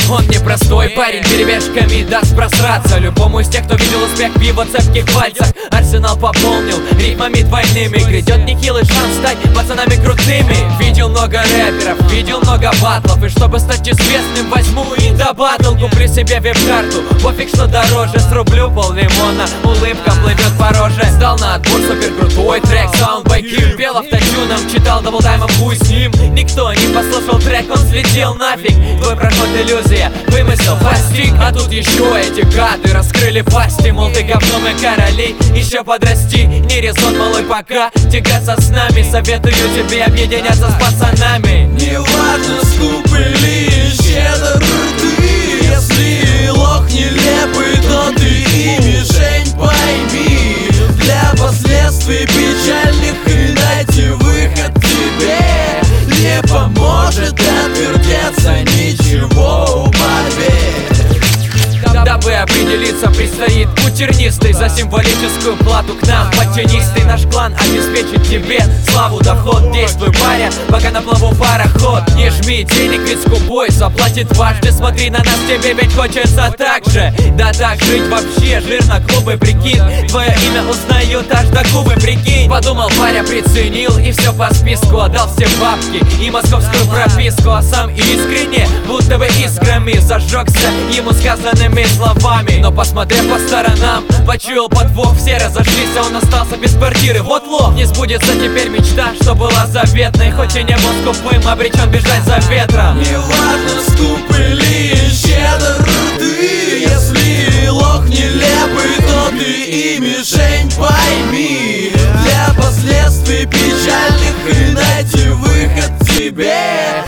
Он непростой парень, перебежками даст просраться любому из тех, кто видел успех в его цепких пальцах. Арсенал пополнил ритмами двойными, грядет нехилый шанс стать пацанами крутыми. Видел много рэперов, видел много батлов, и чтобы стать известным, возьму и добавил. Куплю себе веб-карту, пофиг что дороже, срублю пол-лимона, улыбка плывет по роже. Сдал на отбор супер крутой трек, саундбайки пел автотюном, читал даблтаймом, хуй с ним. Никто не послушал трек, он слетел нафиг. Твой проход иллюзия, вымысел, фастик. А тут еще эти гады раскрыли пасти, мол, ты говно, мы короли, еще подрасти. Не резон, малой, пока тягаться с нами. Советую тебе объединяться с пацанами. Не важно, скуп или щедр ты, если лох нелепый, то ты и мишень, пойми. Для последствий печальных и найти выход тебе не поможет отвертеться ничего в борьбе. Дабы определиться, предстоит путь тернистый. За символическую плату к нам подтянистый. Наш клан обеспечит тебе славу, доход. Действуй, паря, пока на плаву пароход. Не жми денег, ведь скупой заплатит дважды. Смотри на нас, тебе ведь хочется так же. Да так жить вообще жирно, клубы, прикинь. Твое имя узнают аж до Кубы, прикинь. Подумал, паря, приценил и все по списку. Отдал все бабки и московскую прописку. А сам искренне, будто бы искрами зажегся ему сказанными словами. Но посмотрев по сторонам, почуял подвох. Все разошлись, а он остался без квартиры. Вот лох, не сбудется теперь мечта, что была заветной. Хоть и не был скупым, обречен бежать за ветром. Не важно, скуп или щедр ты, если лох нелепый, то ты и мишень, пойми. Для последствий печальных и найти выход тебе